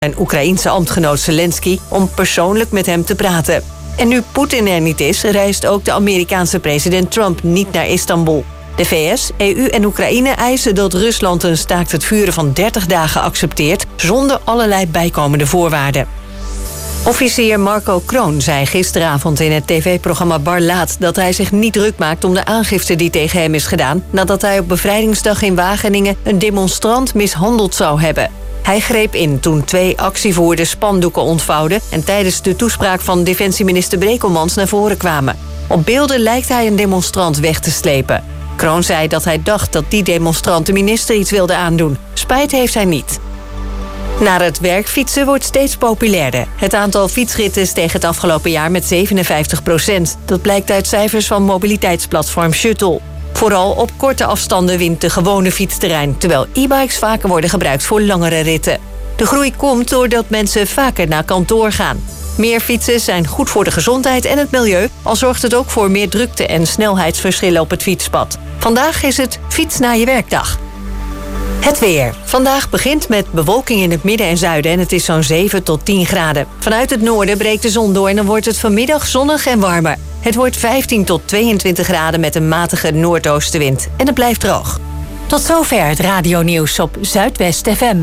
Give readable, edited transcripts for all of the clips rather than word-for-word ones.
zijn Oekraïense ambtgenoot Zelensky om persoonlijk met hem te praten. En nu Poetin er niet is, reist ook de Amerikaanse president Trump niet naar Istanbul. De VS, EU en Oekraïne eisen dat Rusland een staakt het vuren van 30 dagen accepteert, zonder allerlei bijkomende voorwaarden. Officier Marco Kroon zei gisteravond in het tv-programma Bar Laat dat hij zich niet druk maakt om de aangifte die tegen hem is gedaan, nadat hij op bevrijdingsdag in Wageningen een demonstrant mishandeld zou hebben. Hij greep in toen 2 actievoerders spandoeken ontvouwden en tijdens de toespraak van defensieminister Brekelmans naar voren kwamen. Op beelden lijkt hij een demonstrant weg te slepen. Kroon zei dat hij dacht dat die demonstrant de minister iets wilde aandoen. Spijt heeft hij niet. Naar het werk fietsen wordt steeds populairder. Het aantal fietsritten steeg het afgelopen jaar met 57%. Dat blijkt uit cijfers van mobiliteitsplatform Shuttle. Vooral op korte afstanden wint de gewone fietsterrein, terwijl e-bikes vaker worden gebruikt voor langere ritten. De groei komt doordat mensen vaker naar kantoor gaan. Meer fietsen zijn goed voor de gezondheid en het milieu, al zorgt het ook voor meer drukte en snelheidsverschillen op het fietspad. Vandaag is het fiets naar je werkdag. Het weer. Vandaag begint met bewolking in het midden en zuiden en het is zo'n 7 tot 10 graden. Vanuit het noorden breekt de zon door en dan wordt het vanmiddag zonnig en warmer. Het wordt 15 tot 22 graden met een matige noordoostenwind en het blijft droog. Tot zover het radionieuws op Zuidwest FM.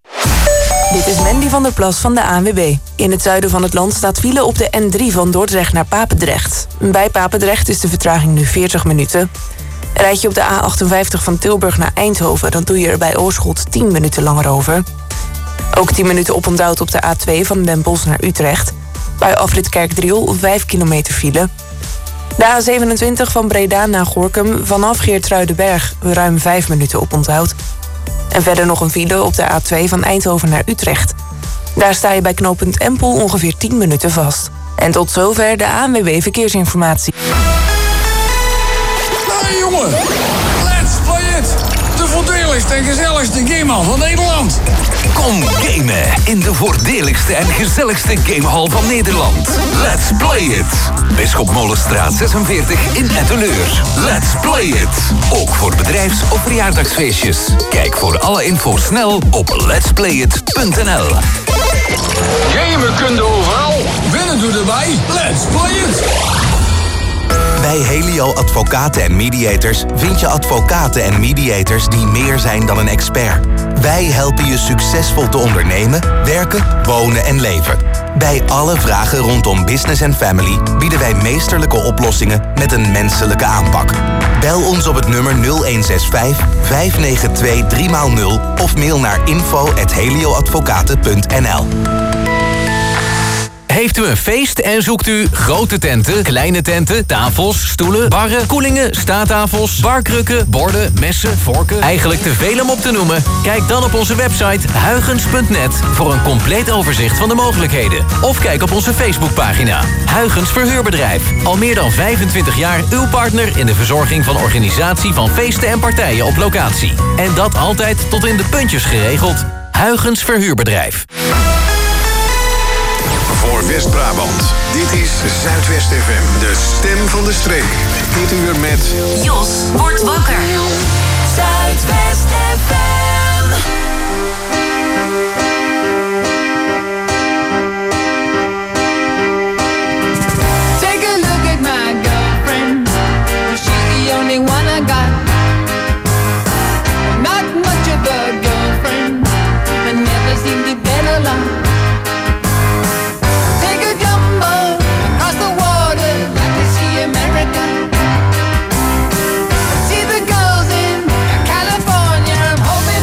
Dit is Mandy van der Plas van de ANWB. In het zuiden van het land staat file op de N3 van Dordrecht naar Papendrecht. Bij Papendrecht is de vertraging nu 40 minuten. Rijd je op de A58 van Tilburg naar Eindhoven, dan doe je er bij Oorschot 10 minuten langer over. Ook 10 minuten oponthoud op de A2 van Den Bosch naar Utrecht. Bij afrit Kerkdriel 5 kilometer file. De A27 van Breda naar Gorinchem vanaf Geertruidenberg ruim 5 minuten oponthoud. En verder nog een file op de A2 van Eindhoven naar Utrecht. Daar sta je bij knooppunt Empel ongeveer 10 minuten vast. En tot zover de ANWB Verkeersinformatie. Hey jongen, let's play it! De voordeligste en gezelligste gamehal van Nederland. Kom gamen in de voordeligste en gezelligste gamehal van Nederland. Let's play it! Bisschopmolenstraat 46 in Etteleur. Let's play it! Ook voor bedrijfs- of verjaardagsfeestjes. Kijk voor alle info snel op letsplayit.nl. Gamen kun je overal, winnen doe erbij. Let's play it! Bij Helio Advocaten en Mediators vind je advocaten en mediators die meer zijn dan een expert. Wij helpen je succesvol te ondernemen, werken, wonen en leven. Bij alle vragen rondom business en family bieden wij meesterlijke oplossingen met een menselijke aanpak. Bel ons op het nummer 0165 592 3x0 of mail naar info@helioadvocaten.nl. Heeft u een feest en zoekt u grote tenten, kleine tenten, tafels, stoelen, barren, koelingen, staattafels, barkrukken, borden, messen, vorken? Eigenlijk te veel om op te noemen? Kijk dan op onze website huygens.net voor een compleet overzicht van de mogelijkheden. Of kijk op onze Facebookpagina. Huygens Verhuurbedrijf. Al meer dan 25 jaar uw partner in de verzorging van organisatie van feesten en partijen op locatie. En dat altijd tot in de puntjes geregeld. Huygens Verhuurbedrijf. Voor West-Brabant. Dit is Zuidwest FM, de stem van de streek. Dit uur met... Jos wordt wakker. Zuidwest FM. Take a look at my girlfriend. She's the only one I got. Not much of a girlfriend. I never seem to get along. America. See the girls in California. I'm hoping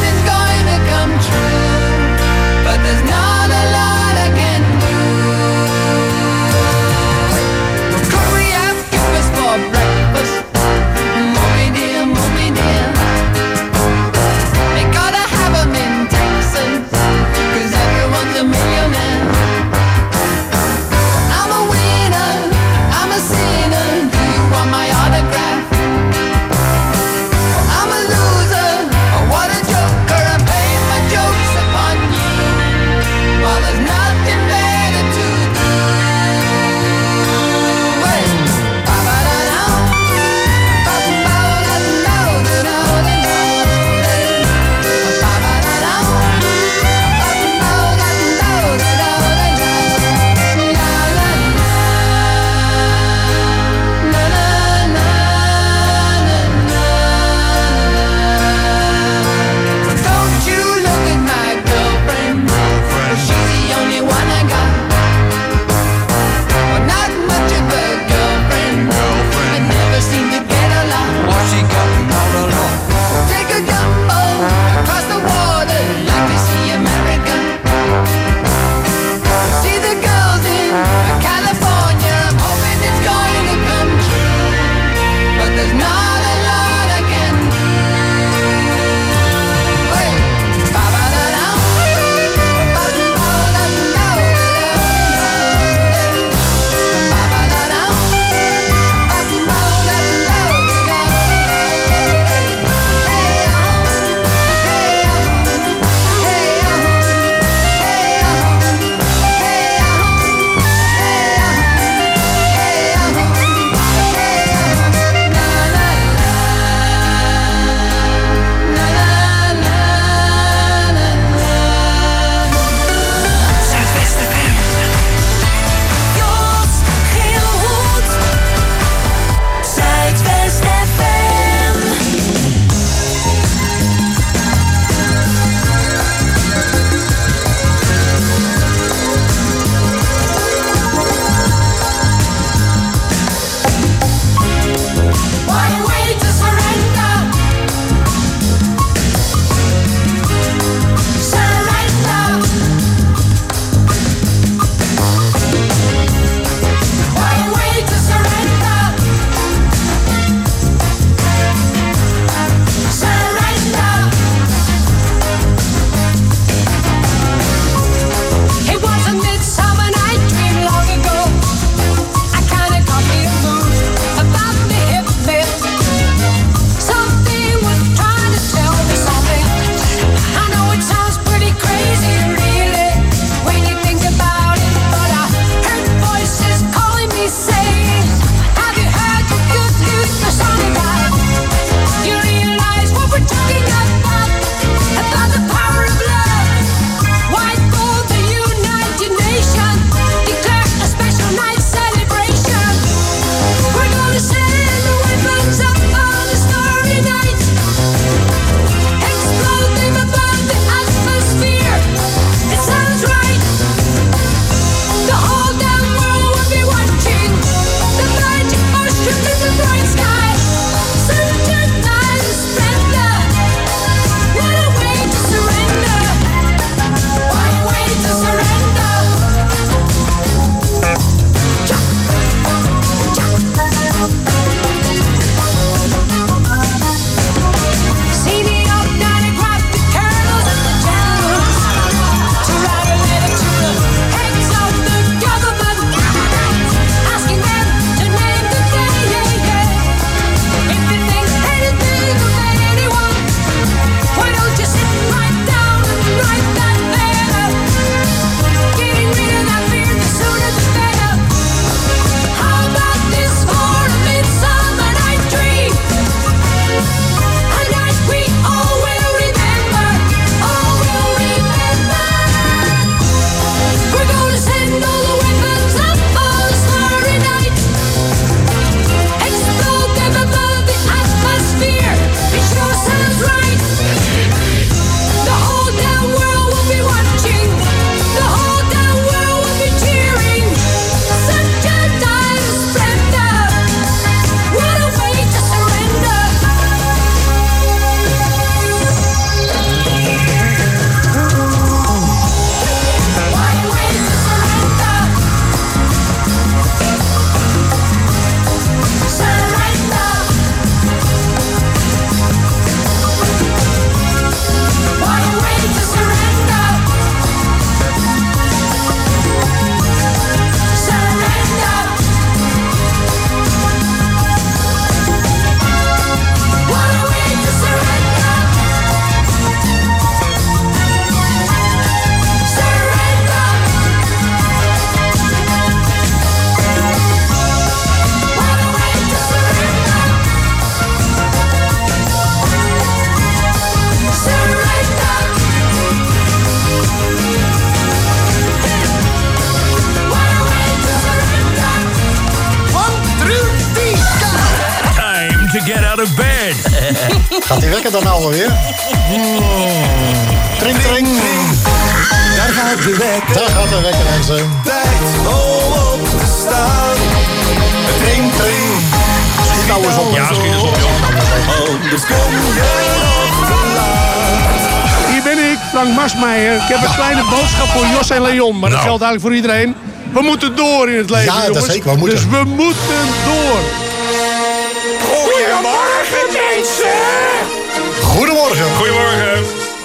Gaat die wekker dan alweer? Tring, tring. Daar gaat de wekker. Daar gaat de wekker, mensen. Tijd om op te staan. Tring, tring. Schiet nou eens op. Ja, schiet eens op, joh. Anders kom je nog te laat. Hier ben ik, Frank Masmeijer. Ik heb een kleine boodschap voor Jos en Leon. Maar dat geldt eigenlijk voor iedereen. We moeten door in het leven, ja, jongens. Dat zeker, we moeten. Dus we moeten door. Goedemorgen, mensen. Goedemorgen. Goedemorgen.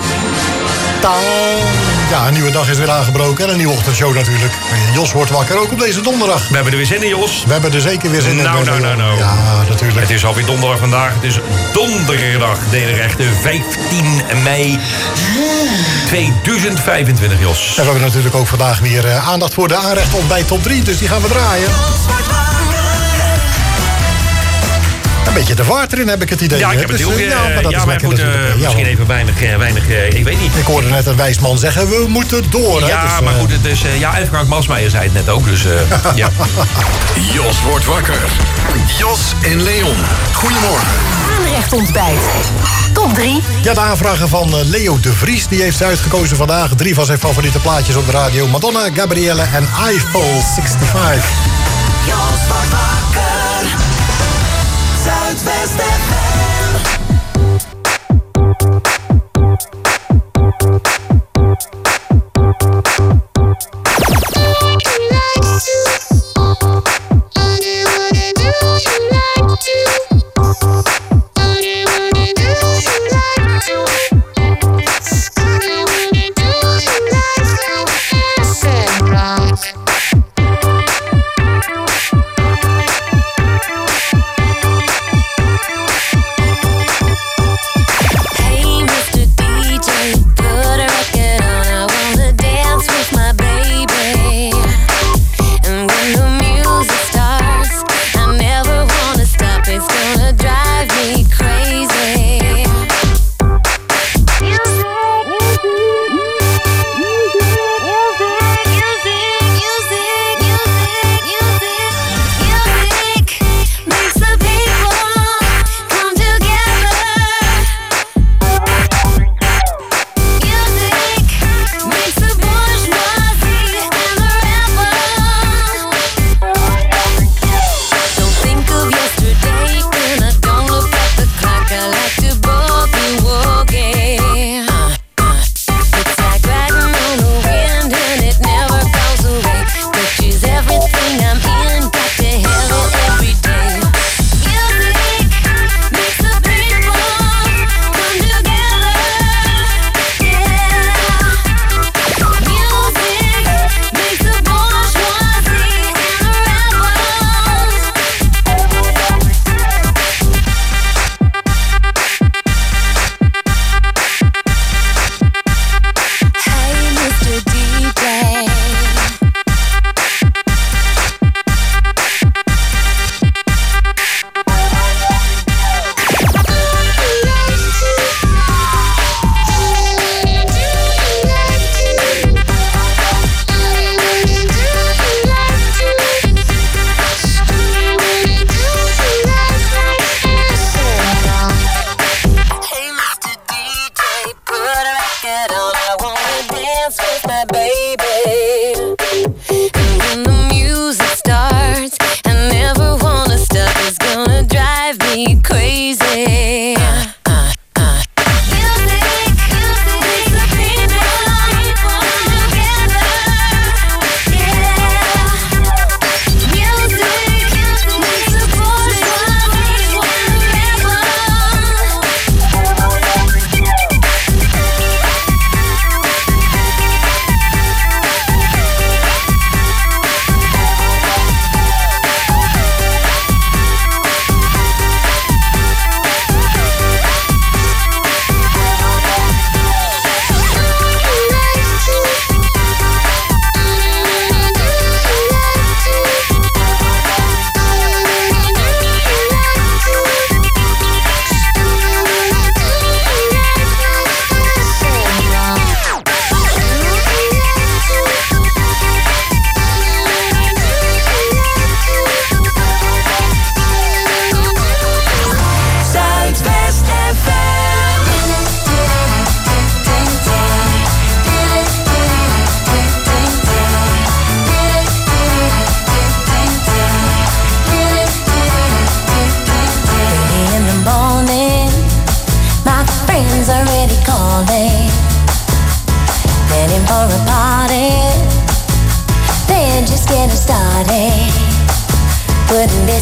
Ja, een nieuwe dag is weer aangebroken en een nieuwe ochtendshow natuurlijk. En Jos wordt wakker, ook op deze donderdag. We hebben er weer zin in, Jos. We hebben er zeker weer zin in. Nou. Ja, natuurlijk. Het is alweer donderdag vandaag. Het is donderdag, nederrechte 15 mei 2025, Jos. En we hebben natuurlijk ook vandaag weer aandacht voor de aanrecht op bij top 3. Dus die gaan we draaien. Een beetje de vaart erin, heb ik het idee. Ja, ik heb het dus, ook. Maar goed, misschien even weinig, ik weet niet. Ik hoorde net een wijsman zeggen, we moeten door. Ja, hè? Dus, maar goed, het is... even Frank Masmeijer zei het net ook, dus ja. Jos wordt wakker. Jos en Leon, goedemorgen. Aanrecht ontbijt. Top 3. Ja, de aanvragen van Leo de Vries. Die heeft uitgekozen vandaag 3 van zijn favoriete plaatjes op de radio. Madonna, Gabrielle en Eiffel 65. Jos wordt wakker. Zuidwest FM.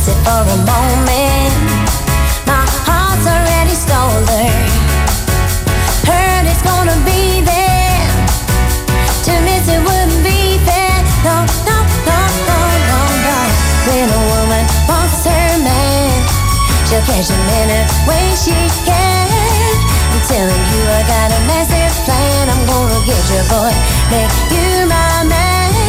miss it for a moment. My heart's already stolen. Heard it's gonna be there. To miss it wouldn't be fair. No, no, no, no, no, no. When a woman wants her man, she'll catch him any way she can. I'm telling you, I got a massive plan. I'm gonna get you, boy, make you my man.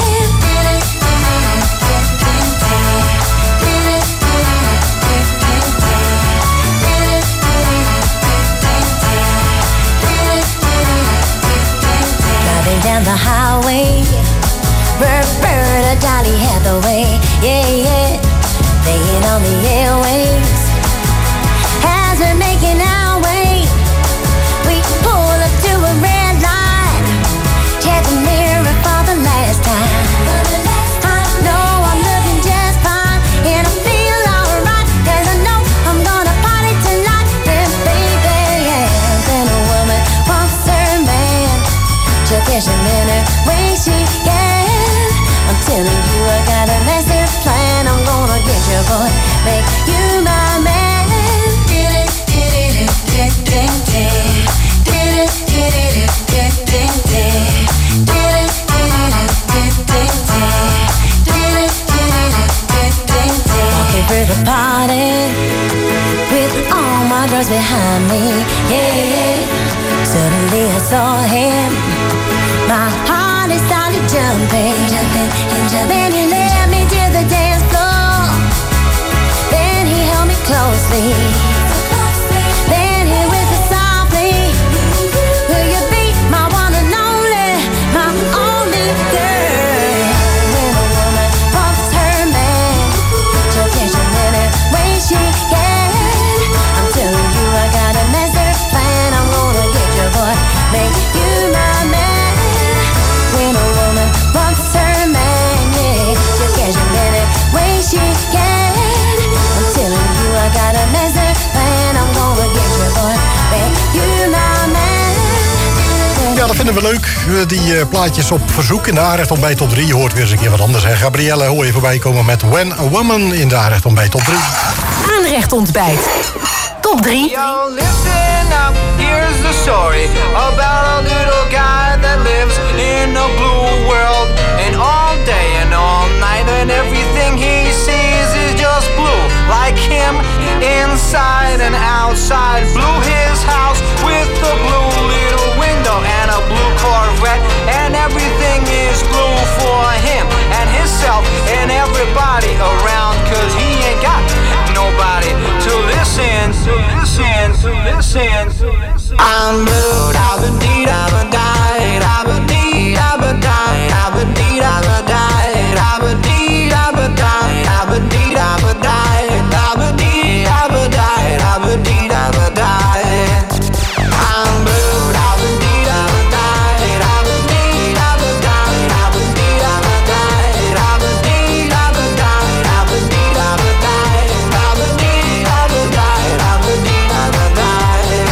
Driving down the highway, Roberta Dolly Hathaway, yeah, yeah. Playing on the airwaves as we're making our way. We pull up to a red light, check the mirror for the last time. I know I'm looking just fine, and I feel alright, 'cause I know I'm gonna party tonight. Then baby, yeah, then a woman wants her man, she'll catch him any way she can. I'm telling you, I got a massive plan. I'm gonna get you, boy, make you my man. Walking through the party with all my drugs behind me, yeah. Suddenly I saw him. My heart is started jumping, jumping, and jumping. Then he led me to the dance floor. Then he held me closely. Then he whispered softly, will you be my one and only, my only girl? When a woman wants her man, she'll catch him any way she can. I'm telling you, I got a massive plan. I'm gonna get you, boy, make you my man. When a woman wants her man, yeah, she'll catch him any way she can. I'm telling you, I got a massive plan. I'm gonna get you, boy, make you my man. Ja, dat vinden we leuk. Die plaatjes op verzoek in de Aanrecht Ontbijt Top 3. Je hoort weer eens een keer wat anders. Hè? Gabrielle hoor je voorbij komen met When a Woman in de Aanrecht Ontbijt Top 3. Aanrecht Ontbijt Top 3. Yo, listen up, here's the story about a little guy that lives in a blue world. And all day and all night and everything he sees is just blue. Like him, inside and outside. Blue his house with a blue little window and a blue Corvette. And everything is blue for him and himself and everybody around. 'Cause he ain't got nobody to listen, to listen, to listen, to listen. I'm blue, I've died, I've died, I've died, I've died, I've died, I've died, I've died, I've died, I've died, I've died, I've died, I've died, I've died, I've died. I'm blue, I've died, I've died, I've died, I've died, I've died, I've died, I've died, I've died, I've died, I've died, I've died, I've died, I've died, I've died.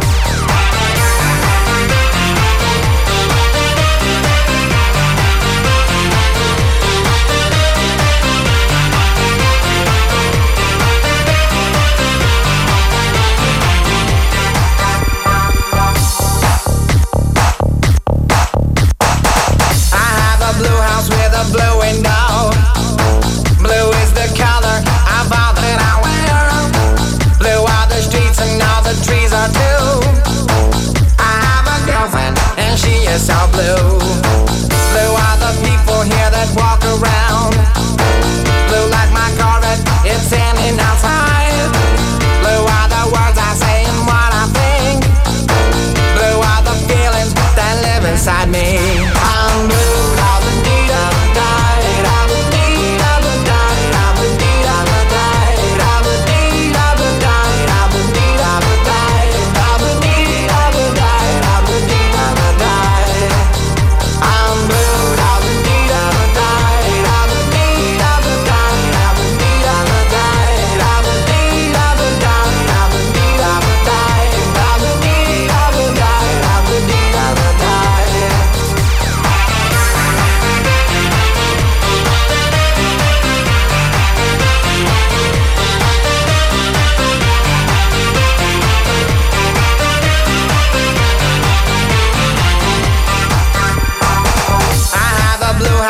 I have a blue house with a blue window. Blue is the color of all that I wear. Blue are the streets and all the trees are too. I have a girlfriend and she is so blue. Blue are the people here that walk around. Blue like my Corvette, it's standing outside. Blue are the words I say and what I think. Blue are the feelings that live inside me. I'm blue, I've died, I've died, I've died, I've died, I've died, I've died, I've died, I've died, I've died, I've died, I've died, I've died, I've died, I've died. I'm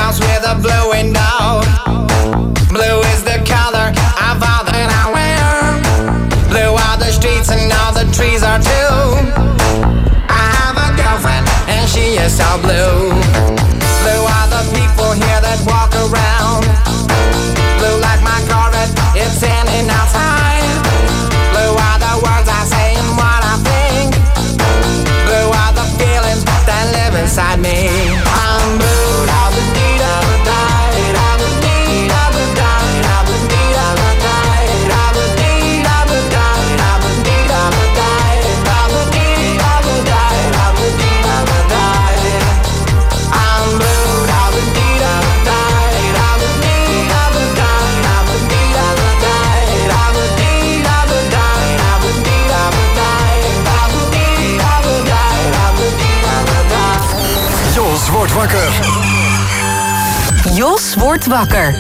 house with a blue window. Blue is the color of all that I wear. Blue are the streets and all the trees are too. I have a girlfriend and she is so blue. Blue are the people here that walk around. Blue like my Corvette, it's in and outside. Blue are the words I say and what I think. Blue are the feelings that live inside me. I'm blue, da ba dee da ba die, da ba dee da ba die, da ba dee da ba die, da ba dee da ba die, da ba dee da ba die, da ba dee da ba die, da ba dee da ba die. I'm blue, da ba dee da ba die, da ba dee da ba die, da ba dee da ba die, da ba dee da ba die, da ba dee da ba die, da ba dee da ba die, da ba dee da ba die. Jos wordt wakker. Jos wordt wakker.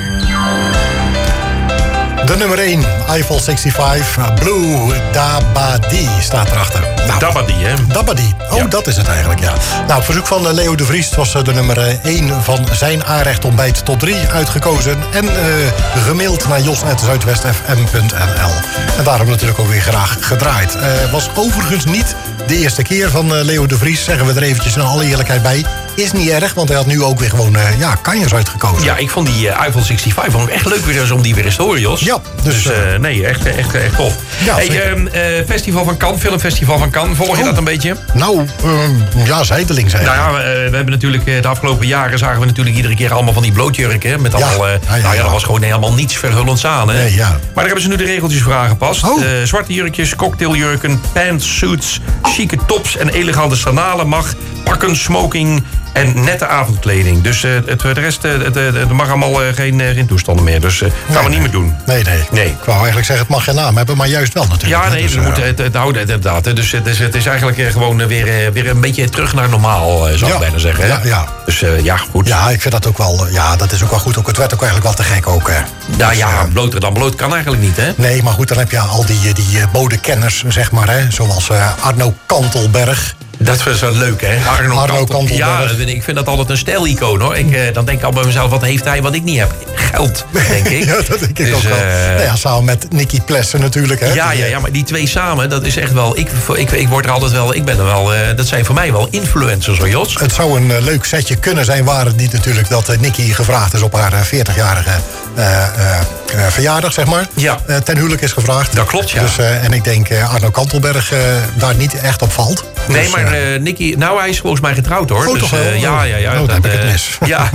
De nummer 1, Eiffel 65, Blue Dabadi staat erachter. Nou, Dabadi, hè? Dabadi. Oh, Ja. dat is het eigenlijk, ja. Nou, op verzoek van Leo de Vries was de nummer 1 van zijn aanrecht ontbijt tot 3 uitgekozen. En gemaild naar jos@zuidwestfm.nl. En daarom natuurlijk ook weer graag gedraaid. Was overigens niet de eerste keer van Leo de Vries, zeggen we er eventjes in alle eerlijkheid bij. Is niet erg, want hij had nu ook weer gewoon kanjers uitgekozen. Ja, ik vond die Eiffel 65 vond ik echt leuk weer eens om die weer eens te horen, Jos. Ja, dus nee, echt tof. Ja, hey, Festival van Cannes, Filmfestival van Cannes, volg je dat een beetje? Nou, ja, zijdelings eigenlijk. Nou ja, we hebben natuurlijk de afgelopen jaren zagen we natuurlijk iedere keer allemaal van die blootjurken. Met allemaal, dat was gewoon helemaal niets verhullends aan. Hè? Nee, ja. Maar daar hebben ze nu de regeltjes voor aangepast. Zwarte jurkjes, cocktailjurken, pantsuits, chique tops en elegante sandalen mag. Pakken, smoking en nette avondkleding. Dus de rest er mag allemaal geen toestanden meer. Dus gaan we niet meer doen. Nee. Ik wou eigenlijk zeggen, het mag geen naam hebben, maar juist wel natuurlijk. Ja, nee, dus, we moeten het houden inderdaad. Dus het is eigenlijk gewoon weer een beetje terug naar normaal, zou ik bijna zeggen. Hè? Ja. Dus goed. Ja, ik vind dat ook wel, dat is ook wel goed. Ook, het werd ook eigenlijk wel te gek ook. Nou ja, bloter dan bloot kan eigenlijk niet, hè? Nee, maar goed, dan heb je al die modekenners, zeg maar, hè. Zoals Arno Kantelberg. Dat was wel leuk, hè? Arno Kantelberg. Ja, ik vind dat altijd een stijlicoon, hoor. Dan denk ik al bij mezelf, wat heeft hij wat ik niet heb? Geld, denk ik. Ja, dat denk ik ook wel. Samen met Nicky Plessen natuurlijk, hè? Ja, maar die twee samen, dat is echt wel... Ik word er altijd wel... Ik ben er wel... dat zijn voor mij wel influencers, hoor, Jos. Het zou een leuk setje kunnen zijn, waar het niet natuurlijk dat Nicky gevraagd is op haar 40-jarige verjaardag, zeg maar. Ja. Ten huwelijk is gevraagd. Dat klopt, ja. Dus, en ik denk Arno Kantelberg daar niet echt op valt. Nee, dus, maar Nicky... Nou, hij is volgens mij getrouwd, hoor. Oh, dus, toch wel? Ja. Dan heb ik het mis.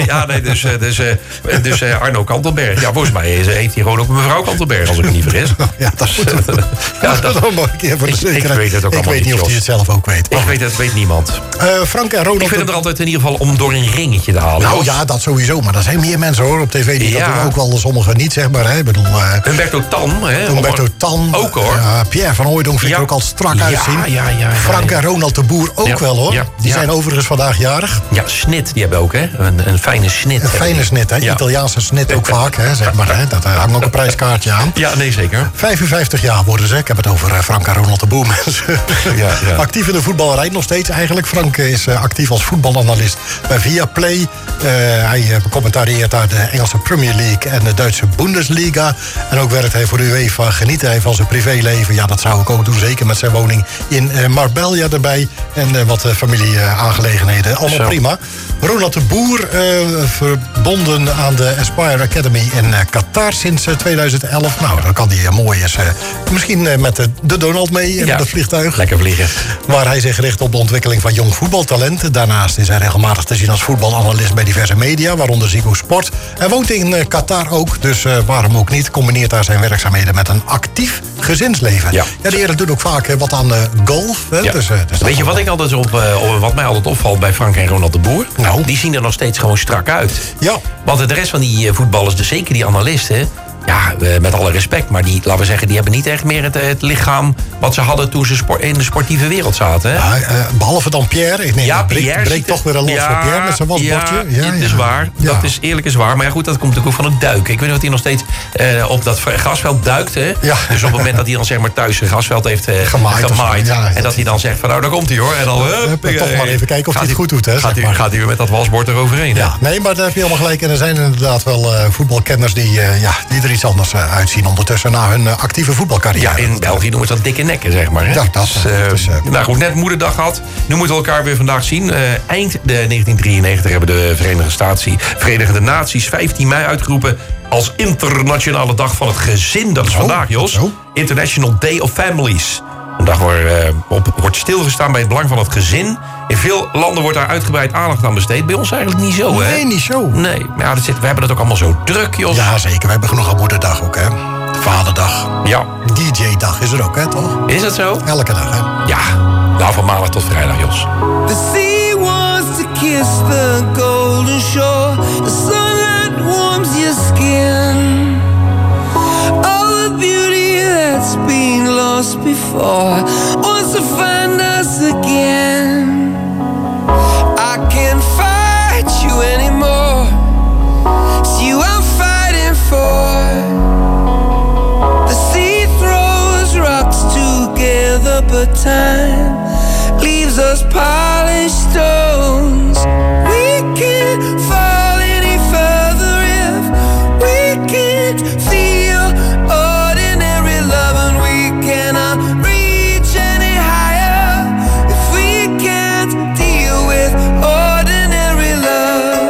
Dus Arno Kantelberg. Ja, volgens mij heeft hij gewoon ook een mevrouw Kantelberg, als ik me niet vergis. Ja, dat moet dat mag ik even voor de zekerheid. Ik weet het ook allemaal niet of hij het zelf ook weet. Weet niemand. Frank en Ronald... Ik vind hem er altijd in ieder geval om door een ringetje te halen. Nou ja, dat sowieso. Maar er zijn meer mensen, hoor, op tv die dat doen. Ook wel sommigen niet, zeg maar. Hè. Ik bedoel, Humberto Tan. Humberto Tan. Ook, hoor. Pierre van Hooijdonk vind ik ook al strak uitzien. Ja. Frank en Ronald de Boer ook wel, hoor. Die zijn overigens vandaag jarig. Ja, snit, die hebben ook, hè. Een fijne snit. Een fijne snit, hè. Italiaanse snit ook vaak, hè, zeg maar. Hè. Dat hangt ook een prijskaartje aan. Ja, nee, zeker. 55 jaar worden ze. Ik heb het over Frank en Ronald de Boer, mensen. Ja. Actief in de voetballerij nog steeds eigenlijk. Frank is actief als voetbalanalist bij Viaplay. Hij commentareert daar de Engelse Premier League en de Duitse Bundesliga. En ook werkt hij voor de UEFA. Geniet hij van zijn privéleven. Ja, dat zou ik ook doen. Zeker met zijn woning in Marbella erbij. En wat familieaangelegenheden. Allemaal prima. Ronald de Boer, verbonden aan de Aspire Academy in Qatar sinds 2011. Nou, dan kan hij mooi eens misschien met de Donald mee met het vliegtuig. Lekker vliegen. Waar hij zich richt op de ontwikkeling van jong voetbaltalent. Daarnaast is hij regelmatig te zien als voetbalanalist bij diverse media, waaronder Ziggo Sport. Hij woont in Qatar ook, dus waarom ook niet. Combineert daar zijn werkzaamheden met een actief gezinsleven. Ja, de heren doen ook vaak wat aan golf. Hè? Ja. Dus weet je wat ik altijd wat mij altijd opvalt bij Frank en Ronald de Boer? Nou. Die zien er nog steeds gewoon strak uit. Ja. Want de rest van die voetballers, dus zeker die analisten, met alle respect, maar laten we zeggen, die hebben niet echt meer het lichaam wat ze hadden toen ze in de sportieve wereld zaten. Hè? Ja, behalve dan Pierre. Pierre breekt toch weer een los voor Pierre met zijn wasbordje. Ja, dat is waar. Ja. Dat is eerlijk is waar. Maar ja, goed, dat komt natuurlijk ook van het duiken. Ik weet niet of hij nog steeds op dat grasveld duikt. Hè? Ja. Dus op het moment dat hij dan zeg maar thuis een grasveld heeft gemaaid. En dat hij dan zegt van nou, daar komt hij hoor. En dan toch maar even kijken of hij het goed doet. Hè, gaat hij weer met dat wasbord eroverheen. Ja. Nee, maar daar heb je helemaal gelijk. En er zijn inderdaad wel voetbalkenners die er iets anders uitzien ondertussen na hun actieve voetbalcarrière. Ja, in België noemen ze dat dikke nekken, zeg maar. Hè? Ja, dat is... nou goed, net moederdag gehad. Nu moeten we elkaar weer vandaag zien. Eind 1993 hebben de Verenigde Naties 15 mei uitgeroepen als internationale dag van het gezin. Dat is vandaag, Jos. International Day of Families. Een dag waarop wordt stilgestaan bij het belang van het gezin. In veel landen wordt daar uitgebreid aandacht aan besteed. Bij ons eigenlijk niet zo, hè? Nee, niet zo. Nee, maar we hebben het ook allemaal zo druk, Jos. Ja, zeker. We hebben genoeg aan moederdag ook, hè? Vaderdag. Ja. DJ-dag is er ook, hè, toch? Is dat zo? Elke dag, hè? Ja. Nou, van maandag tot vrijdag, Jos. The sea wants to kiss the golden shore. The sunlight warms your skin. All the beauty that's been lost before wants to find us again. I can't fight you anymore. It's you I'm fighting for. The sea throws rocks together, but time leaves us polished stones. We can't fall any further if we can't feel ordinary love, and we cannot reach any higher if we can't deal with ordinary love.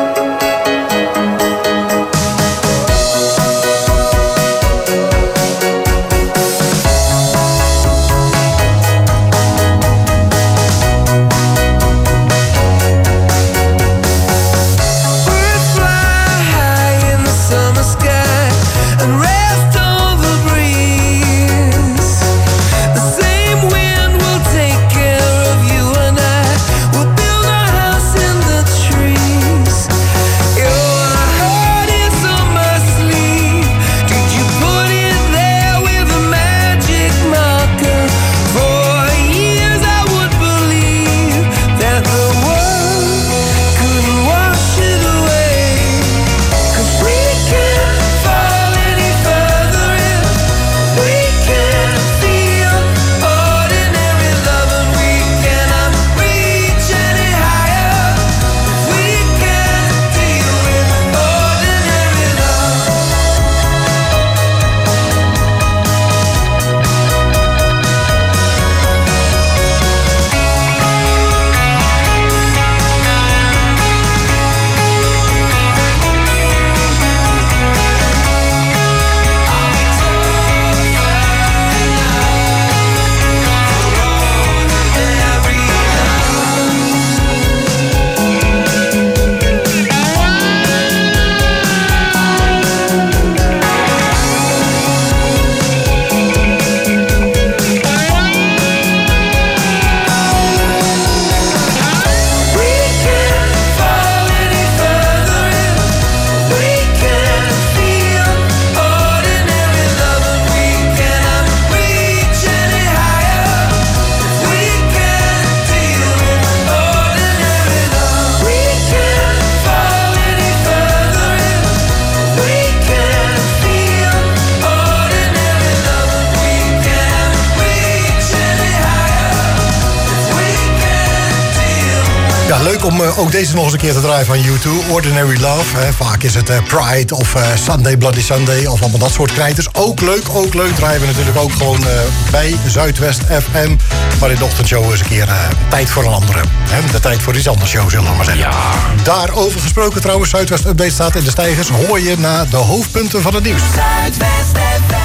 Leuk om ook deze nog eens een keer te draaien van U2. Ordinary Love. Vaak is het Pride of Sunday Bloody Sunday of allemaal dat soort knijters. Ook leuk. Draaien we natuurlijk ook gewoon bij Zuidwest FM. Maar in de ochtendshow is een keer tijd voor een andere. De tijd voor iets anders show, zullen we maar zeggen. Ja. Daarover gesproken trouwens. Zuidwest Update staat in de stijgers. Hoor je na de hoofdpunten van het nieuws. Zuidwest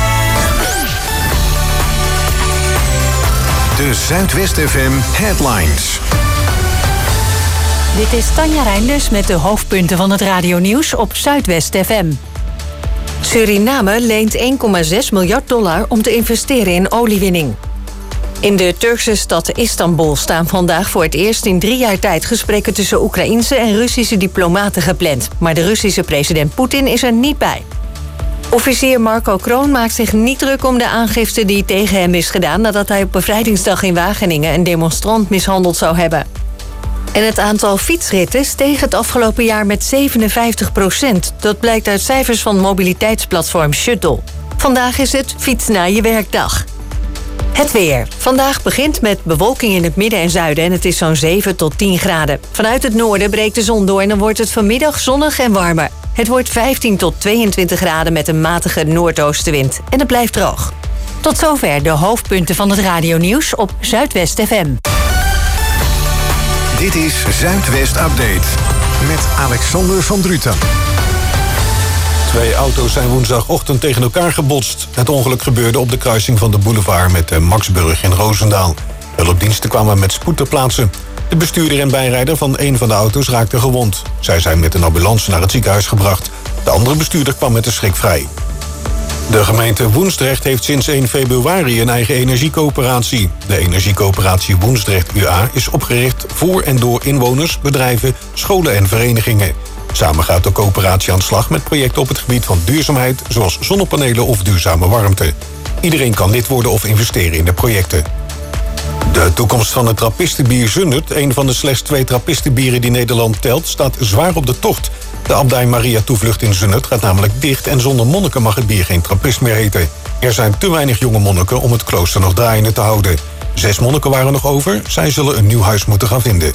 FM. De Zuidwest FM Headlines. Dit is Tanja Reinders met de hoofdpunten van het radionieuws op Zuidwest FM. Suriname leent $1,6 miljard om te investeren in oliewinning. In de Turkse stad Istanbul staan vandaag voor het eerst in 3 jaar tijd gesprekken tussen Oekraïense en Russische diplomaten gepland. Maar de Russische president Poetin is er niet bij. Officier Marco Kroon maakt zich niet druk om de aangifte die tegen hem is gedaan nadat hij op bevrijdingsdag in Wageningen een demonstrant mishandeld zou hebben. En het aantal fietsritten steeg het afgelopen jaar met 57%. Dat blijkt uit cijfers van mobiliteitsplatform Shuttle. Vandaag is het fiets na je werkdag. Het weer. Vandaag begint met bewolking in het midden en zuiden en het is zo'n 7 tot 10 graden. Vanuit het noorden breekt de zon door en dan wordt het vanmiddag zonnig en warmer. Het wordt 15 tot 22 graden met een matige noordoostenwind en het blijft droog. Tot zover de hoofdpunten van het radionieuws op Zuidwest FM. Dit is Zuidwest Update met Alexander van Druten. 2 auto's zijn woensdagochtend tegen elkaar gebotst. Het ongeluk gebeurde op de kruising van de boulevard met de Maxburg in Roosendaal. Hulpdiensten kwamen met spoed ter plaatse. De bestuurder en bijrijder van een van de auto's raakten gewond. Zij zijn met een ambulance naar het ziekenhuis gebracht. De andere bestuurder kwam met de schrik vrij. De gemeente Woensdrecht heeft sinds 1 februari een eigen energiecoöperatie. De energiecoöperatie Woensdrecht UA is opgericht voor en door inwoners, bedrijven, scholen en verenigingen. Samen gaat de coöperatie aan de slag met projecten op het gebied van duurzaamheid, zoals zonnepanelen of duurzame warmte. Iedereen kan lid worden of investeren in de projecten. De toekomst van het trappistenbier Zundert, een van de slechts 2 trappistenbieren die Nederland telt, staat zwaar op de tocht. De abdij Maria Toevlucht in Zundert gaat namelijk dicht en zonder monniken mag het bier geen trappist meer heten. Er zijn te weinig jonge monniken om het klooster nog draaiende te houden. 6 monniken waren nog over, zij zullen een nieuw huis moeten gaan vinden.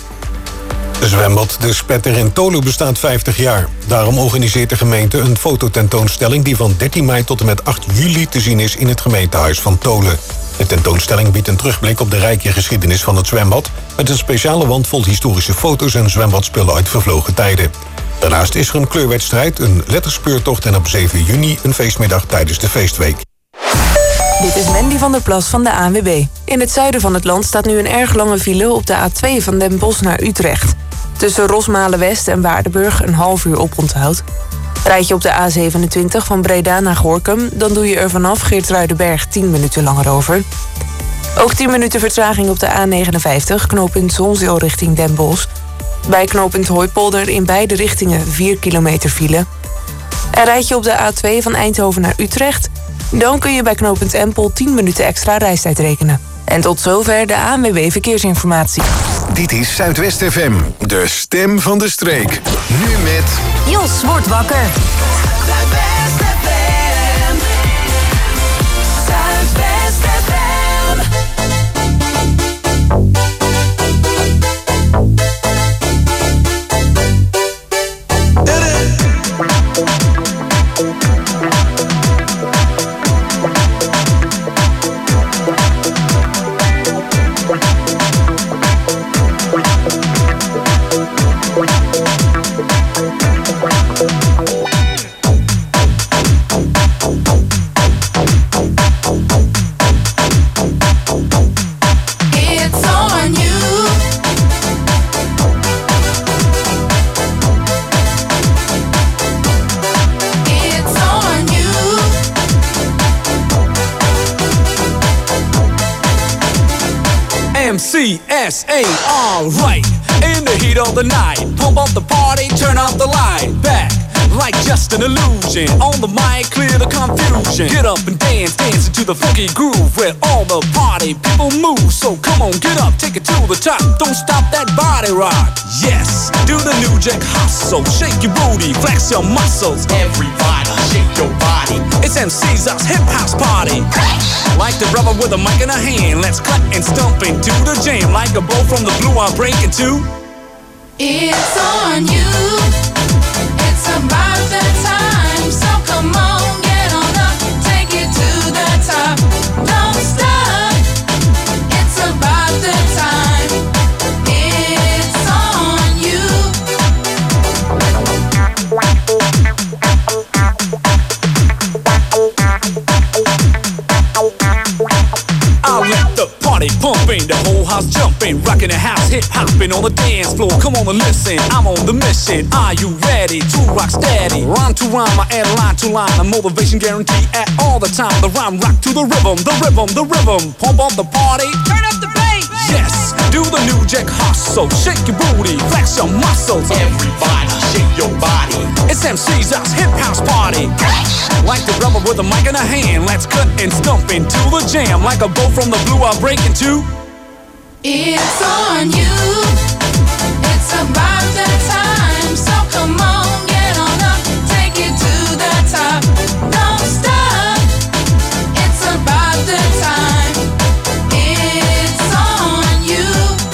Zwembad De Spetter in Tolu bestaat 50 jaar. Daarom organiseert de gemeente een fototentoonstelling die van 13 mei tot en met 8 juli te zien is in het gemeentehuis van Tolen. De tentoonstelling biedt een terugblik op de rijke geschiedenis van het zwembad, met een speciale wand vol historische foto's en zwembadspullen uit vervlogen tijden. Daarnaast is er een kleurwedstrijd, een letterspeurtocht en op 7 juni een feestmiddag tijdens de feestweek. Dit is Mandy van der Plas van de ANWB. In het zuiden van het land staat nu een erg lange file op de A2 van Den Bosch naar Utrecht. Tussen Rosmalen-West en Waardenburg een half uur oponthoud. Rijd je op de A27 van Breda naar Gorinchem, dan doe je er vanaf Geertruidenberg 10 minuten langer over. Ook 10 minuten vertraging op de A59, knooppunt Zonzeel richting Den Bosch. Bij knooppunt Hooipolder in beide richtingen 4 kilometer file. En rijd je op de A2 van Eindhoven naar Utrecht, dan kun je bij knooppunt Empel 10 minuten extra reistijd rekenen. En tot zover de ANWB Verkeersinformatie. Dit is Zuidwest FM, de stem van de streek. Nu met... Jos wordt wakker. Zuidwest FM. Zuidwest FM. MCSA, alright. In the heat of the night, pump up the party, turn up the light. Back, like just an illusion. On the mic, clear the confusion. Get up and dance, dance into the funky groove where all the party people move. So come on, get up, take it to the top. Don't stop that body rock. Yes, do the new jack hustle. Shake your booty, flex your muscles. Everybody, shake your body. It's MC's us hip house party. Like the rubber with a mic in a hand. Let's clap and stomp into the jam. Like a bow from the blue, I'm breaking too. It's on you. It's about that time. So come on, get on up. Take it to the top. Don't stop. It's about the time. It's on you. I'll let the party pump in the whole house jump. jumping, rocking the house, hip hopping on the dance floor. Come on and listen, I'm on the mission. Are you ready to rock steady? Rhyme to rhyme, I add line to line. A motivation guarantee at all the time. The rhyme rock to the rhythm, the rhythm, the rhythm. Pump up the party, turn up the bass. Yes, do the new jack hustle. Shake your booty, flex your muscles. Everybody, shake your body. It's MC's hip house party. Like the drummer with a mic in a hand. Let's cut and stomp into the jam. Like a bolt from the blue, I'll break into. It's on you. It's about that time. So come on, get on up. Take it to the top. Don't stop. It's about the time. It's on you.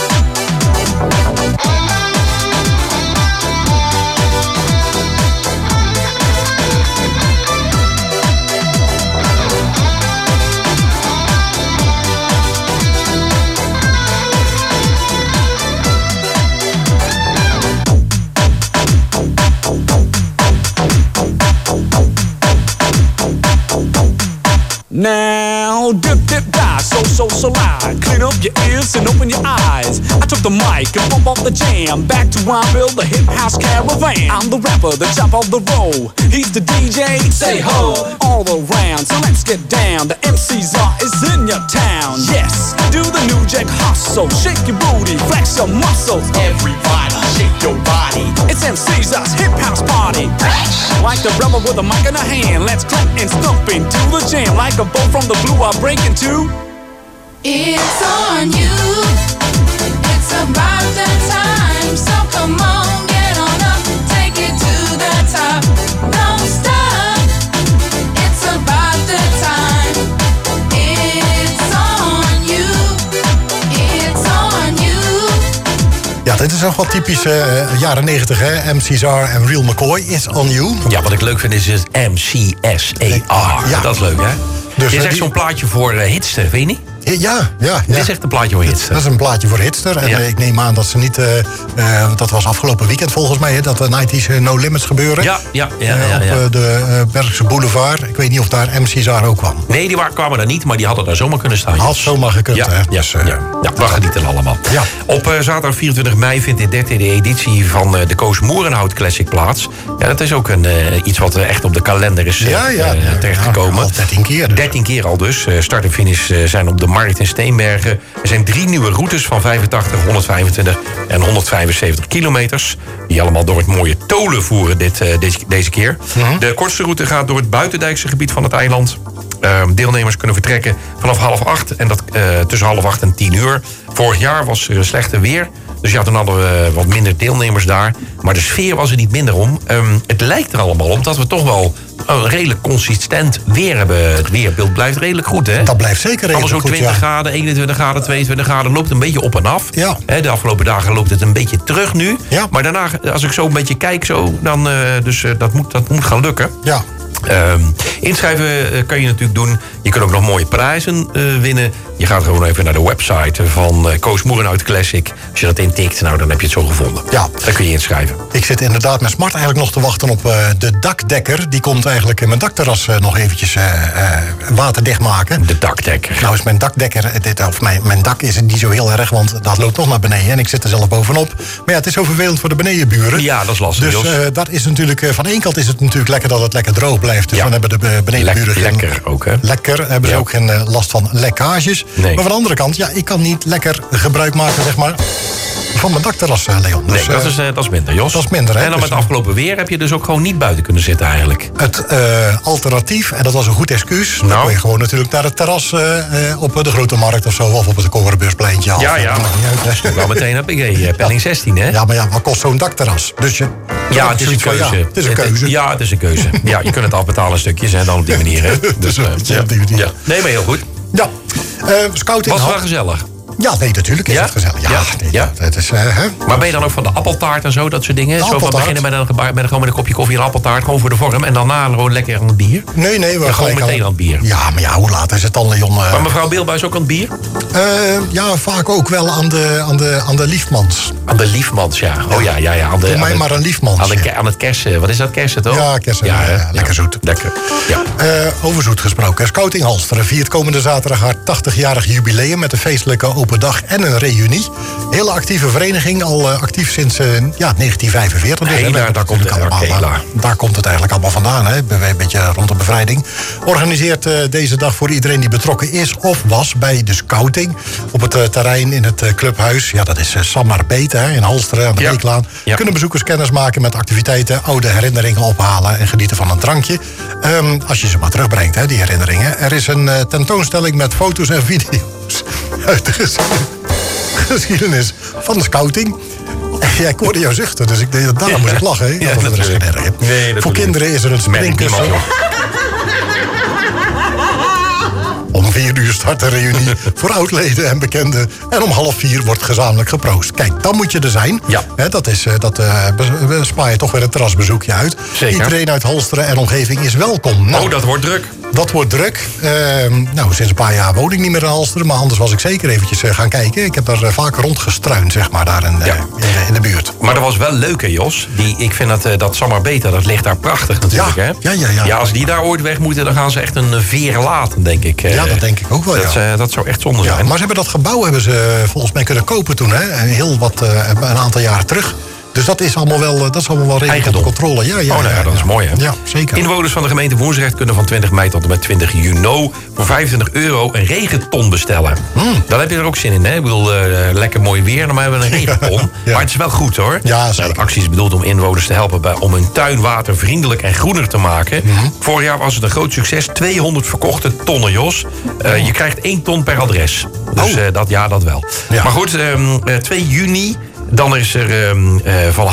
Now, dip, dip, dive, so slide. Clean up your ears and open your eyes. I took the mic and bump off the jam. Back to Rhymeville, the hip house caravan. I'm the rapper, the top of the roll. He's the DJ, say ho, all around. So let's get down, the MC's is in your town. Yes, do the new jack hustle. Shake your booty, flex your muscles. Everybody, shake your body. It's MC's hip house party. Like the rebel with a mic in a hand. Let's clap and stomp into the jam. Like a bolt from the blue, I break into. It's on you. It's about that time. So come on, get on up. Take it to the top. Don't stop. It's about the time. It's on you. It's on you. Ja, dit is nog wat typisch jaren 90, hè? MC'R en Real McCoy, It's on You. Ja, wat ik leuk vind is het MCSAR. Ja. Dat is leuk, hè? Dus, dit is echt zo'n plaatje voor hitster, weet je niet? Ja. Dit is echt een plaatje voor hitster. Dat is een plaatje voor hitster. En ik neem aan dat ze niet... dat was afgelopen weekend volgens mij, hè, dat de 90's No Limits gebeuren. Ja. Op de Bergse Boulevard. Ik weet niet of daar MC'R ook kwam. Nee, die kwamen daar niet, maar die hadden daar zomaar kunnen staan. Had zomaar gekund, hè? We genieten allemaal. Ja. Op zaterdag 24 mei vindt de 13e editie van de Koos Moerenhout Classic plaats. Ja, dat is ook iets wat echt op de kalender is terechtgekomen. Al 13 keer. Dus. 13 keer al dus. Start en finish zijn op de Markt in Steenbergen. Er zijn 3 nieuwe routes van 85, 125 en 175 kilometers. Die allemaal door het mooie Tolen voeren deze keer. De kortste route gaat door het buitendijkse gebied van het eiland. Deelnemers kunnen vertrekken vanaf 7:30 en dat tussen 7:30 en 10:00. Vorig jaar was er slechte weer. Dus ja, toen hadden we wat minder deelnemers daar. Maar de sfeer was er niet minder om. Het lijkt er allemaal om dat we toch wel redelijk consistent weer hebben. Het weerbeeld blijft redelijk goed, hè? Dat blijft zeker redelijk goed, allemaal zo 20 graden, 21 graden, 22 graden. Loopt een beetje op en af. Ja. De afgelopen dagen loopt het een beetje terug nu. Ja. Maar daarna, als ik zo een beetje kijk, dan, dat moet gaan lukken. Ja. Inschrijven kan je natuurlijk doen. Je kunt ook nog mooie prijzen winnen. Je gaat gewoon even naar de website van Koos Moerenhout Classic. Als je dat intikt, nou, dan heb je het zo gevonden. Ja. Dan kun je inschrijven. Ik zit inderdaad met smart eigenlijk nog te wachten op de dakdekker. Die komt eigenlijk in mijn dakterras nog eventjes waterdicht maken. De dakdekker. Nou is mijn dakdekker, mijn dak is niet zo heel erg, want dat loopt nog naar beneden. En ik zit er zelf bovenop. Maar ja, het is zo vervelend voor de benedenburen. Ja, dat is lastig, Dus dat is natuurlijk, van één kant is het natuurlijk lekker dat het lekker droog blijft. Dus dan hebben de benedenburen lekker ook, hè? Lekker, hebben ze ook geen last van lekkages. Nee. Maar van de andere kant, ja, ik kan niet lekker gebruik maken, zeg maar, van mijn dakterras, Leon. Dus, nee, dat is minder, Jos. Dat is minder, hè? En dan met het afgelopen weer heb je dus ook gewoon niet buiten kunnen zitten eigenlijk. Het alternatief, en dat was een goed excuus, dan kon je gewoon natuurlijk naar het terras op de Grote Markt of zo, of op het Korenbeurspleintje. Ja. Wel meteen heb ik Pelling 16, hè? Ja, maar ja, wat kost zo'n dakterras? Dus het is een keuze. Het is een keuze. Ja, het is een keuze. Ja, je kunt het afbetalen in stukjes, hè, dan op die manier. Hè. Dus, op die manier. Ja. Nee, maar heel goed. Ja. Scouting was wel gezellig. Ja, nee, natuurlijk is het gezellig. Ja. Het is, maar ben je dan ook van de appeltaart en zo, dat soort dingen? Zo van beginnen gewoon met een kopje koffie en appeltaart, gewoon voor de vorm. En daarna gewoon lekker aan het bier? Nee, we gewoon meteen aan het bier. Ja, maar ja, hoe laat is het dan, Leon? Maar mevrouw Beelbuis ook aan het bier? Ja, vaak ook wel aan de Liefmans. Aan de Liefmans, ja. Oh ja. Doe mij maar een Liefmans. Aan het kersen. Wat is dat, kersen toch? Ja, kersen. Ja, lekker zoet. Lekker, ja. Over zoet gesproken. Scouting Halsteren viert komende zaterdag haar 80-jarig jubileum met een feestelijke open dag en een reunie. Hele actieve vereniging, al actief sinds 1945. Dus, daar komt het eigenlijk allemaal vandaan. Hè? Een beetje rond de bevrijding. Organiseert deze dag voor iedereen die betrokken is of was bij de scouting. Op het terrein in het clubhuis. Ja, dat is Samarbeten in Halsteren aan de Beeklaan. Ja. Kunnen bezoekers kennis maken met activiteiten, oude herinneringen ophalen en genieten van een drankje. Als je ze maar terugbrengt, hè, die herinneringen. Er is een tentoonstelling met foto's en video's uit de geschiedenis van de scouting. Ja, ik hoorde jou zuchten, dus daarom moest ik lachen. Hè? Ja, dat is geen erg. Voor kinderen is er een springkussen. Om 4 uur start de reunie voor oudleden en bekenden. En om 3:30 wordt gezamenlijk geproost. Kijk, dan moet je er zijn. Ja. Dat spaar je toch weer een terrasbezoekje uit. Zeker. Iedereen uit Halsteren en omgeving is welkom. Nou, dat wordt druk. Dat wordt druk. Sinds een paar jaar woon ik niet meer in Halsteren. Maar anders was ik zeker eventjes gaan kijken. Ik heb daar vaak rondgestruind, zeg maar, daar in de buurt. Maar dat was wel leuk, hè, Jos? Ik vind dat Samarbeten, dat ligt daar prachtig natuurlijk, hè? Ja. Als die daar ooit weg moeten, dan gaan ze echt een veer laten, denk ik. Ja, dat denk ik ook wel, dat zou echt zonde zijn. Maar ze hebben dat gebouw volgens mij kunnen kopen toen, hè? Een aantal jaren terug. Dus dat is allemaal wel redelijk onder controle. Ja, dat is mooi, hè? Ja, zeker. Inwoners van de gemeente Woensdrecht kunnen van 20 mei tot en met 20 juni voor €25 een regenton bestellen. Dan heb je er ook zin in, hè? Ik bedoel, lekker mooi weer, dan hebben we een regenton. Maar het is wel goed, hoor. Ja, zeker. De actie is bedoeld om inwoners te helpen om hun tuin watervriendelijk en groener te maken. Vorig jaar was het een groot succes. 200 verkochte tonnen, Jos. Je krijgt 1 ton per adres. Dus dat wel. Ja. Maar goed, 2 juni... Dan is er van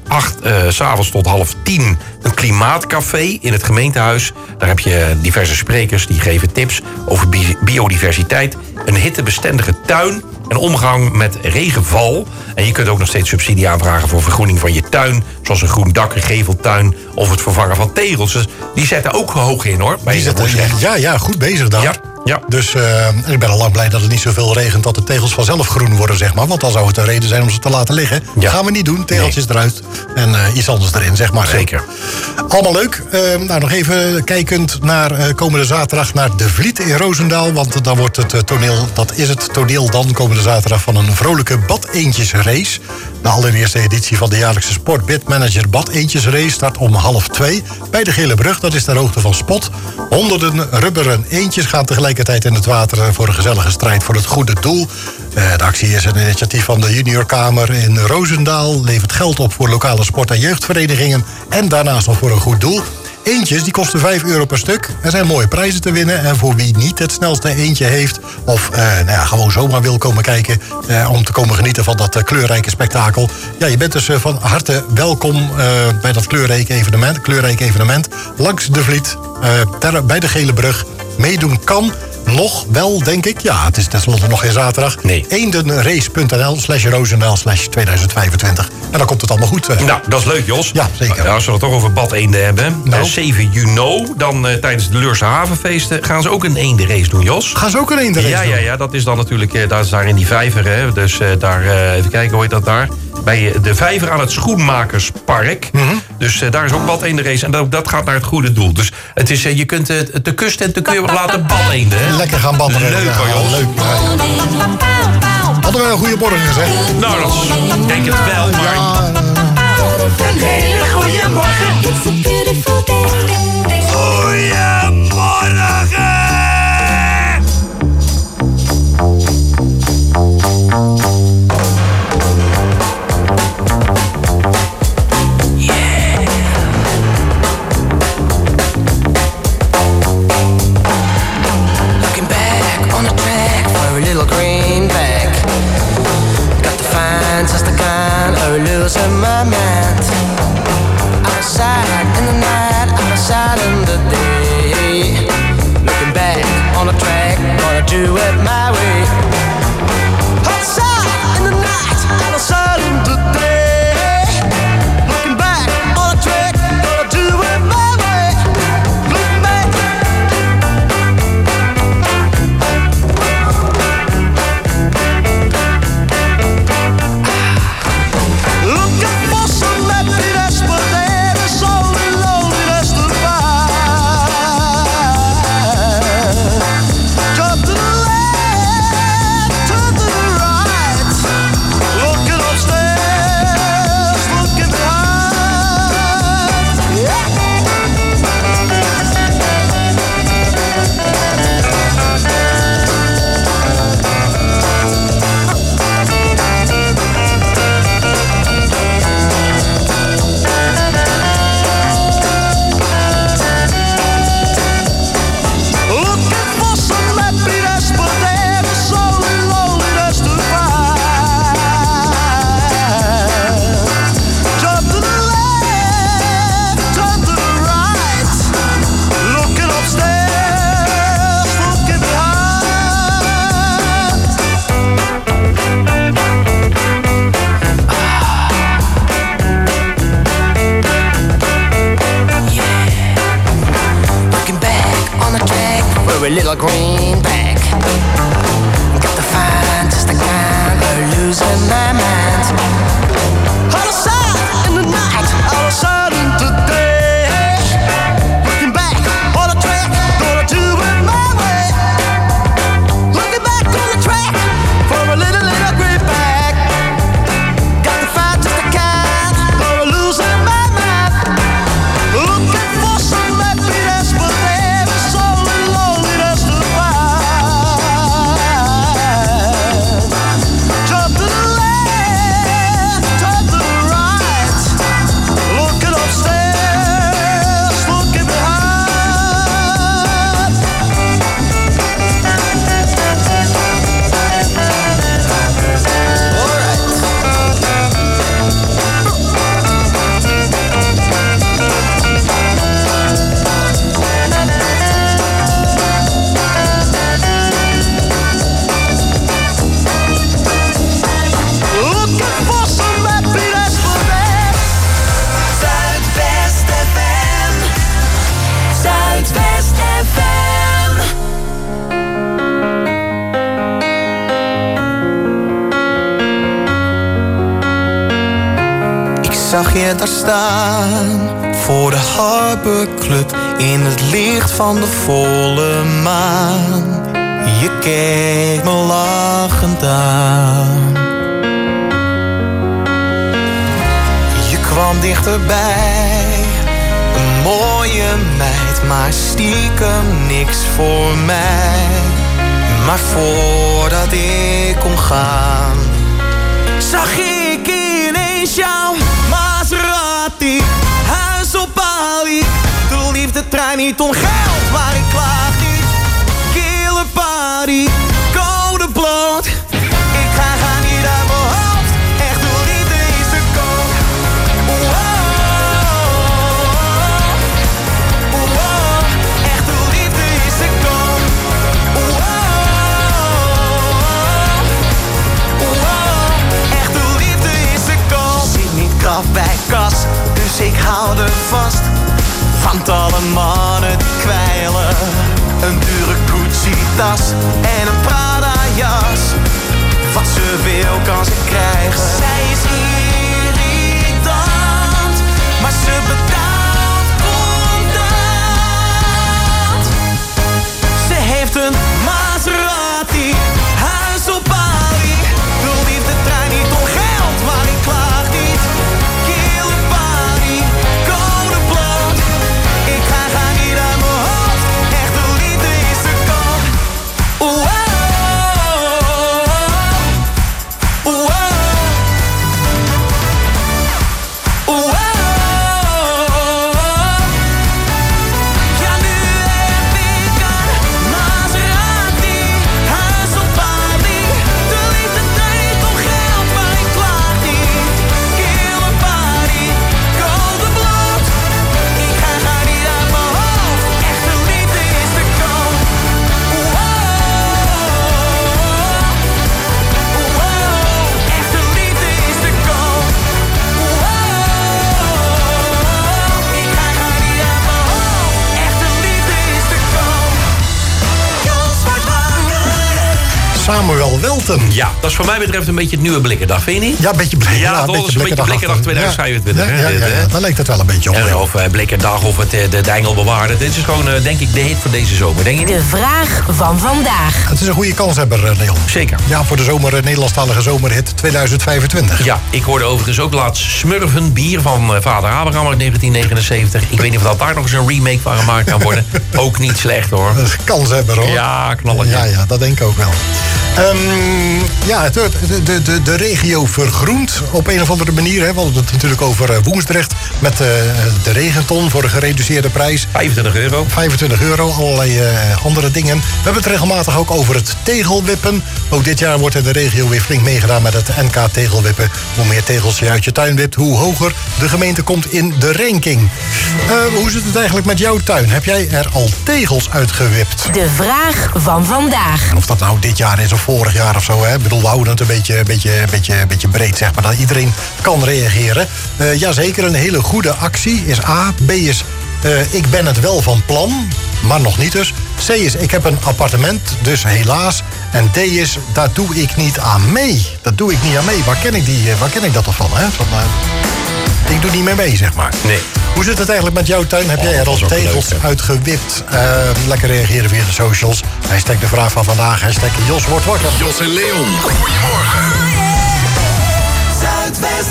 7:30 s'avonds tot 9:30 een klimaatcafé in het gemeentehuis. Daar heb je diverse sprekers die geven tips over biodiversiteit, een hittebestendige tuin en omgang met regenval. En je kunt ook nog steeds subsidie aanvragen voor vergroening van je tuin, zoals een groen dak, een geveltuin of het vervangen van tegels. Dus die zetten ook hoog in, hoor. Ja, goed bezig daar. Ja. Dus ik ben al lang blij dat het niet zoveel regent dat de tegels vanzelf groen worden, zeg maar. Want dan zou het een reden zijn om ze te laten liggen. Ja. Dat gaan we niet doen. Tegeltjes eruit en iets anders erin, zeg maar. Zeker. Allemaal leuk. Nog even kijkend naar komende zaterdag naar De Vliet in Roosendaal. Want dan wordt het toneel, dat is het toneel dan komende zaterdag van een vrolijke badeentjesrace. De allereerste editie van de jaarlijkse Sport Bid Manager Badeentjesrace start om 1:30 bij de Gele Brug. Dat is ter hoogte van Spot. Honderden rubberen eendjes gaan tegelijkertijd in het water voor een gezellige strijd voor het goede doel. De actie is een initiatief van de Juniorkamer in Roosendaal. Levert geld op voor lokale sport- en jeugdverenigingen. En daarnaast nog voor een goed doel. Eentjes die kosten €5 per stuk. Er zijn mooie prijzen te winnen. En voor wie niet het snelste eentje heeft, of gewoon zomaar wil komen kijken om te komen genieten van dat kleurrijke spektakel. Ja, je bent dus van harte welkom bij dat kleurrijke evenement. Langs de Vliet, bij de Gele Brug. Meedoen kan. Nog wel, denk ik. Ja, het is tenslotte nog geen zaterdag. Nee. eendenrace.nl/Roosendaal/2025. En dan komt het allemaal goed. Nou, dat is leuk, Jos. Ja, zeker. Als we het toch over badeenden hebben. 7 juni, dan tijdens de Leurse Havenfeesten gaan ze ook een eendenrace doen, Jos. Gaan ze ook een eendenrace doen? Ja, dat is dan natuurlijk, dat is daar in die vijver. Hè. Dus daar, even kijken, hoe heet dat daar? Bij de vijver aan het Schoenmakerspark. Dus daar is ook badeendenrace. En dat gaat naar het goede doel. Dus het is, je kunt te kust en te keur laten badeenden. Hè? Lekker gaan badderen. Leuk hoor, Jos. Leuk. Hadden we een goede morgen gezegd? Nou, ik denk het wel, maar... Een hele goede morgen. It's a beautiful day. Goedemorgen! Losing my mind. Outside in the night, outside in the day. Looking back on the track, gonna do it my way. Outside in the night, outside in the day. Looking back on the track, gonna do it my way. Looking back. Looking for some happiness, but there is only loneliness to find. Jump to the left, little greenback. Got to find just the kind of losing my mind. Out of sight in the night, out of sight in the day. Looking back on the track, gonna do it my way. Looking back on the track for a little greenback. Got to find just the kind of losing my mind. Looking for some happiness, but there is only loneliness to find. Jump to the left, turn to the right. Looking upstairs, looking behind. All right. Looking for some happiness for them. Zuidwest FM. Zuidwest FM. Ik zag je daar staan voor de Harbor Club in het licht van de volle maan. Je keek me lachend aan. Je kwam dichterbij, een mooie meid, maar stiekem niks voor mij. Maar voordat ik kon gaan, zag ik ineens jouw Maserati, huis op Bali. De liefdetrein niet om geld, maar ik klaag niet. Killer party, code bloot. Ik ga niet uit mijn hoofd, echt de liefde is de koop. Echt de liefde is de koop. Echt de liefde is de koop. Zit niet krap bij kas, dus ik hou er vast. Want alle mannen die kwijlen, een dure Gucci-tas en een Prada-jas. Wat ze wil kan ze krijgen. Zij is irritant, maar ze betaalt contant. Ze heeft een Maserati, huis op Bali. De liefdetrein niet om geld, maar ik klaag niet. Killer party, code bloot. Ik ga niet uit mijn hoofd, echt de liefde is te koop. Ja, nu heb ik een Maserati, huis op Bali. De liefdetrein niet om geld, maar ik klaag niet. Killer party, code bloot. Ik ga niet uit mijn hoofd, echt de liefde is te koop. Echt de liefde is te koop. Ik ga niet uit mijn hoofd, echt de liefde is te koop. Samuel Welten. Ja, dat is voor mij betreft een beetje het nieuwe Blikkendag, vind je niet? Ja, een beetje Blikkendag. Ja, toch? Een beetje Blikkendag 2025. Ja, daar lijkt het wel een beetje op. Ja, of Blikkendag of de Engelbewaarder. Dit is gewoon, denk ik, de hit voor deze zomer, denk je niet? De vraag van vandaag. Het is een goede kanshebber, Leon. Zeker. Ja, voor de Nederlandstalige zomerhit 2025. Ja, ik hoorde overigens ook laatst Smurfen bier van Vader Abraham uit 1979. Ik weet niet of daar nog eens een remake van gemaakt kan worden. Ook niet slecht, hoor. Dat is een kanshebber, hoor. Ja, knalletje. Ja, dat denk ik ook wel. De regio vergroent op een of andere manier. Hè. We hadden het natuurlijk over Woensdrecht met de regenton voor een gereduceerde prijs. €25. 25 euro, allerlei andere dingen. We hebben het regelmatig ook over het tegelwippen. Ook dit jaar wordt in de regio weer flink meegedaan met het NK tegelwippen. Hoe meer tegels je uit je tuin wipt, hoe hoger de gemeente komt in de ranking. Hoe zit het eigenlijk met jouw tuin? Heb jij er al tegels uitgewipt? De vraag van vandaag. En of dat nou dit jaar is of vorig jaar of zo. Hè? Ik bedoel, we houden het een beetje breed, zeg maar. Dat iedereen kan reageren. Jazeker, een hele goede actie is A. B is, ik ben het wel van plan. maar nog niet dus. C is, ik heb een appartement, dus helaas. En D is, daar doe ik niet aan mee. Dat doe ik niet aan mee. Waar ken ik dat al van? Hè? Ik doe niet meer mee, zeg maar. Nee. Hoe zit het eigenlijk met jouw tuin? Heb jij er al tegels uitgewipt? Lekker reageren via de socials. Hashtag de vraag van vandaag. Hashtag Jos wordt wakker. Jos en Leon, goedemorgen. Zuidwest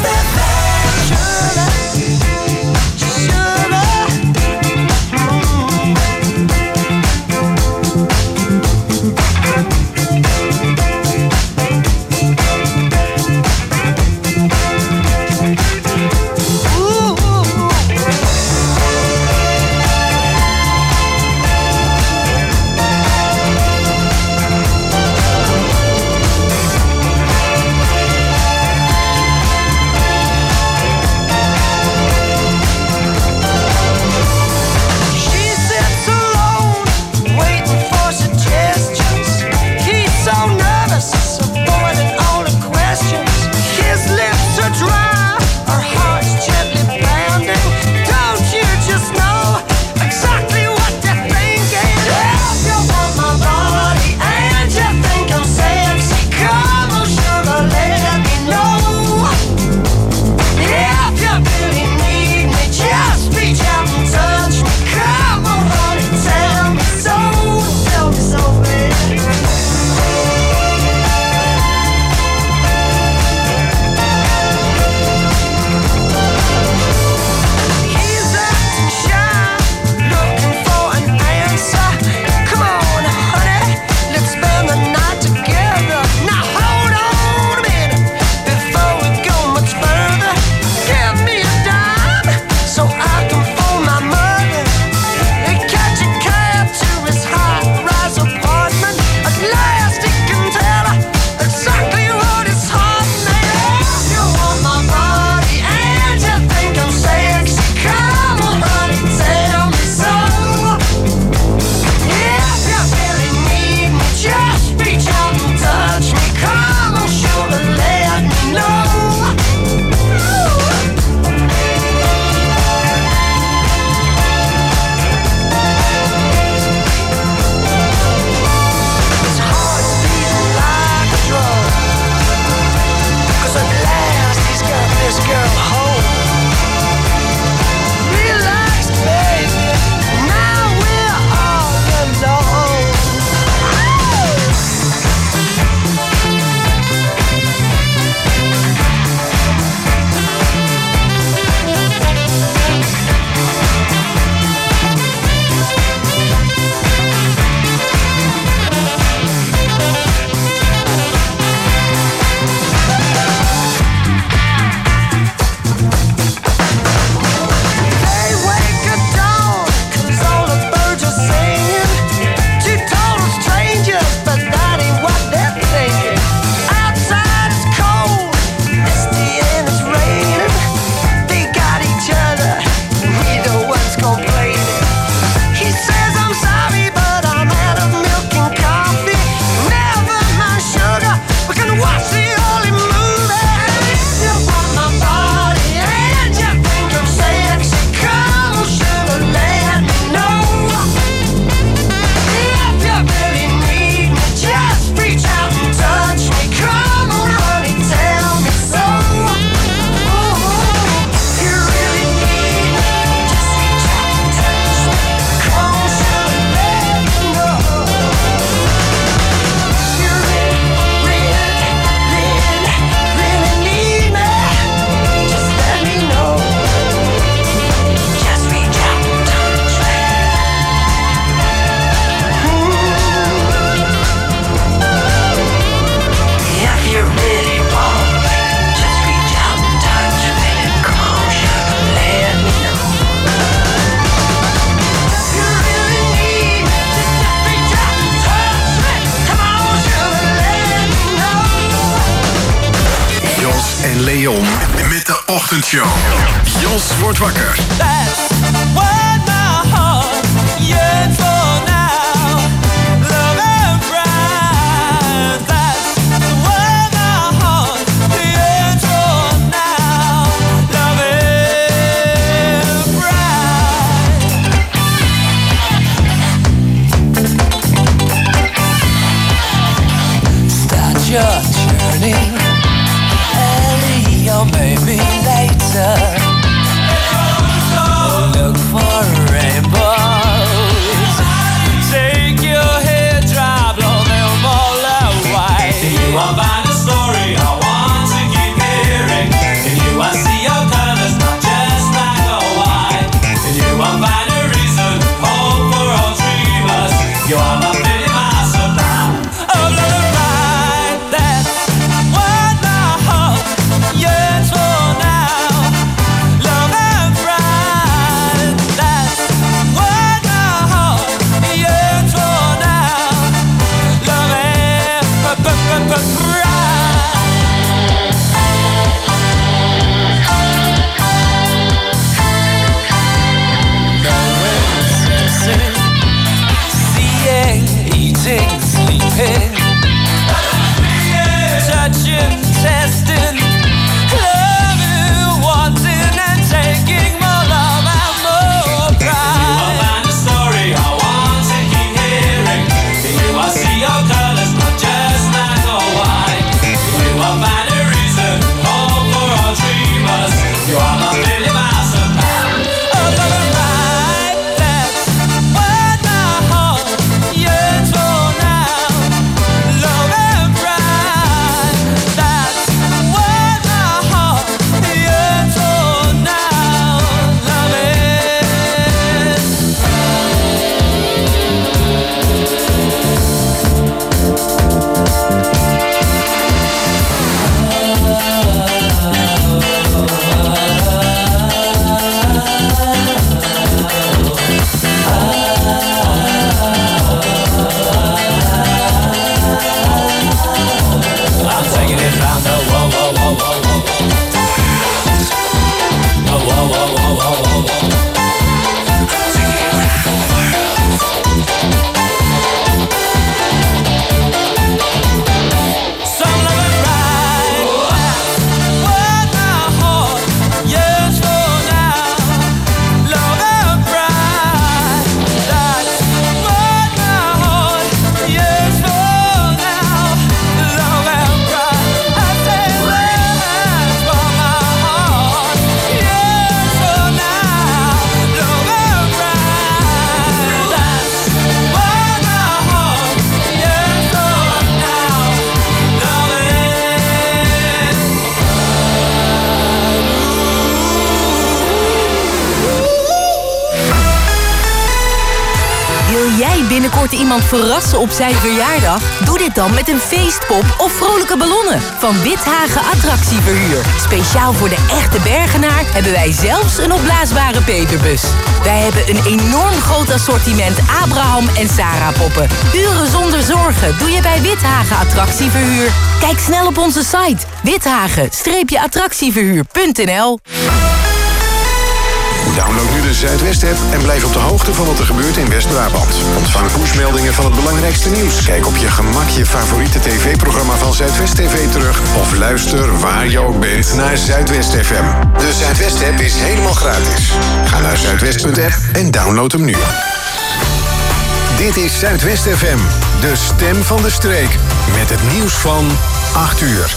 Leon met de ochtendshow. Jos wordt wakker. jij binnenkort iemand verrassen op zijn verjaardag? Doe dit dan met een feestpop of vrolijke ballonnen van Withagen Attractieverhuur. Speciaal voor de echte Bergenaar hebben wij zelfs een opblaasbare Peterbus. Wij hebben een enorm groot assortiment Abraham en Sarah poppen. Uren zonder zorgen doe je bij Withagen Attractieverhuur. Kijk snel op onze site withagen-attractieverhuur.nl. Download nu de Zuidwest-app en blijf op de hoogte van wat er gebeurt in West-Brabant. Ontvang pushmeldingen van het belangrijkste nieuws. Kijk op je gemak je favoriete tv-programma van Zuidwest TV terug. Of luister waar je ook bent naar Zuidwest FM. De Zuidwest-app is helemaal gratis. Ga naar zuidwest.app en download hem nu. Dit is Zuidwest FM, de stem van de streek. Met het nieuws van 8 uur.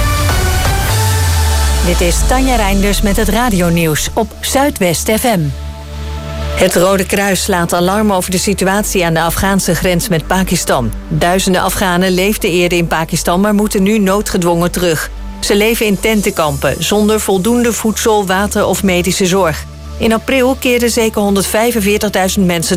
Dit is Tanja Reinders met het radionieuws op Zuidwest FM. Het Rode Kruis slaat alarm over de situatie aan de Afghaanse grens met Pakistan. Duizenden Afghanen leefden eerder in Pakistan, maar moeten nu noodgedwongen terug. Ze leven in tentenkampen, zonder voldoende voedsel, water of medische zorg. In april keerden zeker 145.000 mensen